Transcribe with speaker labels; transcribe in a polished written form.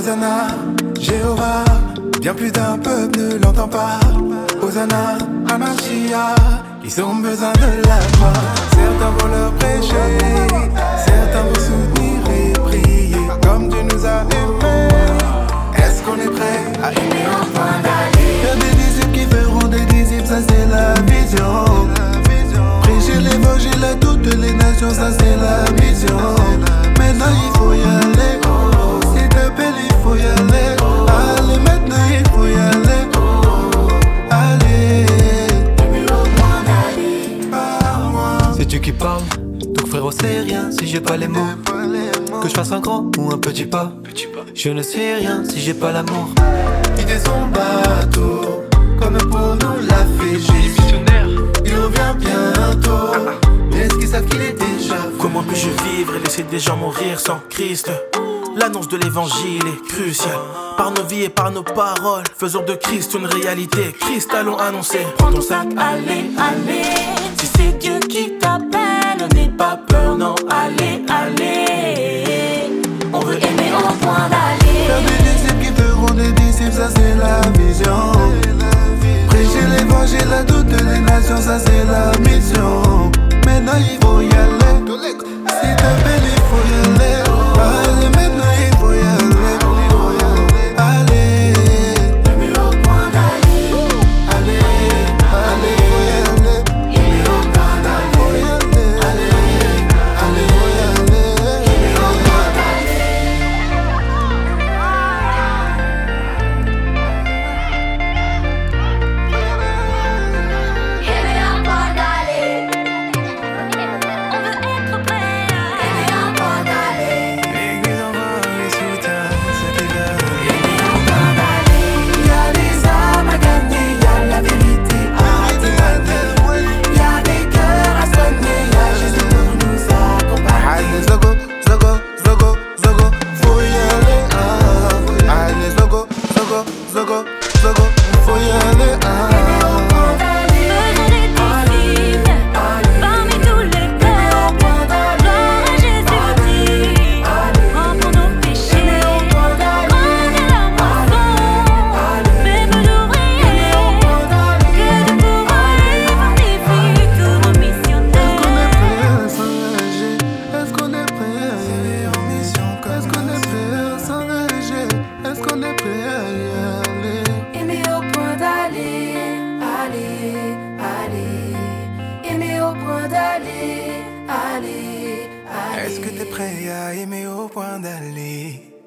Speaker 1: Hosanna, Jéhovah, bien plus d'un peuple ne l'entend pas. Hosanna, Hamashia, ils ont besoin de la foi. Certains vont leur prêcher, certains vont soutenir et prier comme Dieu nous a aimés. Est-ce qu'on est prêt à aimer au point d'aller? Faire des disciples qui feront des disciples, ça c'est la vision. Prêcher l'évangile à toutes les nations, ça c'est la mission. Maintenant il faut y aller, s'il te plaît il faut y aller. Allez maintenant il faut y aller, allez.
Speaker 2: C'est Dieu qui parle, donc frérot c'est rien si j'ai pas les mots. Que je fasse un grand ou un petit pas, je ne sais rien si j'ai pas l'amour.
Speaker 1: Vider son bateau, comme pour nous l'a fait Jésus. Il revient bientôt, mais est-ce qu'ils savent qu'il est déjà fait?
Speaker 3: Comment puis-je vivre et laisser des gens mourir sans Christ? L'annonce de l'évangile est cruciale. Par nos vies et par nos paroles, faisons de Christ une réalité. Christ allons annoncer.
Speaker 4: Prends ton sac, allez, allez. Si c'est Dieu qui t'appelle, n'aie pas peur, non, allez, allez. On veut aimer au point d'aller.
Speaker 1: Faire des disciples qui feront des disciples, ça c'est la vision. Prêcher l'évangile à toutes les nations, ça c'est la mission. Maintenant il faut y aller, s'il te plaît il faut y aller. Allez maintenant il faut y aller, allez.
Speaker 4: Aimer au point d'aller.
Speaker 1: Allez, allez, faut y aller.
Speaker 4: Aimer au point d'aller.
Speaker 1: Allez, allez, faut y aller.
Speaker 4: Aimer au point d'aller. Aimer au point d'aller. On veut être prêt. Aimer au point d'aller.
Speaker 1: L'église envoie les soutiens, ceux qui veulent.
Speaker 4: Aimer au point d'aller.
Speaker 1: Y a des âmes à gagner, y a la vérité à dire. Y a des cœurs à soigner, y a Jésus pour nous accompagner. Allez, zogo, zogo, zogo, zogo, faut y aller, Allez, zogo, zogo, zogo, zogo, faut y aller,
Speaker 4: Faisons des disciples parmi tous les peuples. Gloire à Jésus dit, prends pour nos péchés. Prenez la moisson, même d'ouvriers, que de pouvoir fortifie tous nos missionnaires.
Speaker 1: Est-ce qu'on est prêt à s'engager? Est-ce qu'on est prêt à aller en mission? Est-ce qu'on est prêt à s'engager? Est-ce qu'on est prêt à y aller?
Speaker 4: Aimer au point d'aller, aller, aller. Aimer au point d'aller, aller, aller.
Speaker 1: Est-ce que t'es prêt à aimer au point d'aller?